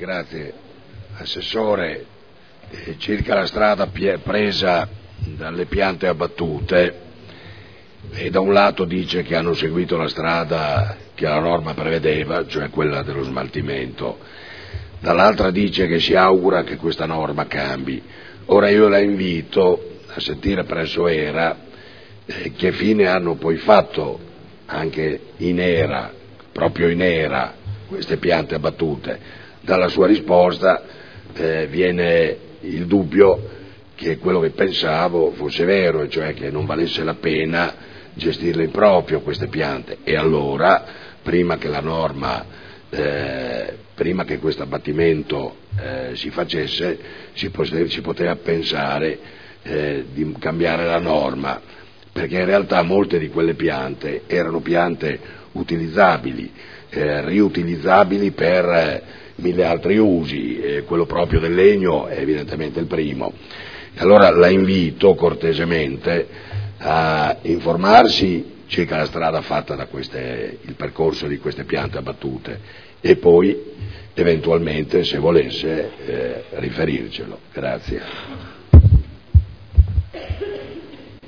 grazie. Assessore, circa la strada presa dalle piante abbattute, e da un lato dice che hanno seguito la strada che la norma prevedeva, cioè quella dello smaltimento, dall'altra dice che si augura che questa norma cambi. Ora io la invito a sentire presso ERA che fine hanno poi fatto anche proprio in ERA, queste piante abbattute. Dalla sua risposta viene il dubbio che quello che pensavo fosse vero, e cioè che non valesse la pena gestirle in proprio queste piante, e allora prima che questo abbattimento si facesse si poteva pensare di cambiare la norma, perché in realtà molte di quelle piante erano piante utilizzabili, riutilizzabili per mille altri usi, quello proprio del legno è evidentemente il primo. Allora la invito cortesemente a informarsi circa la strada fatta il percorso di queste piante abbattute, e poi eventualmente, se volesse, riferircelo. Grazie.